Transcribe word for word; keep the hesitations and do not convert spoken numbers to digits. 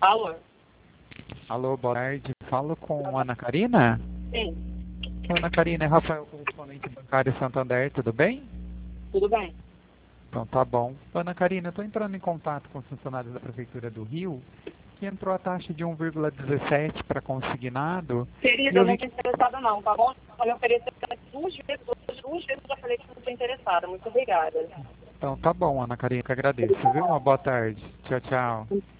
Alô? Alô, boa tarde. Falo com Ana Karina? Sim, Ana Karina, é Rafael, correspondente bancário Santander, tudo bem? tudo bem. Então tá bom. Ana Karina, eu estou entrando em contato com os funcionários da Prefeitura do Rio, que entrou a taxa de um vírgula dezessete para consignado, e Querida, eu eu não vi estou que... interessada não, tá bom? Eu ofereci duas vezes, hoje, duas vezes eu já falei que não estou interessada. Muito obrigada. Então tá bom, Ana Karina, que agradeço, viu? Uma boa tarde. Tchau, tchau.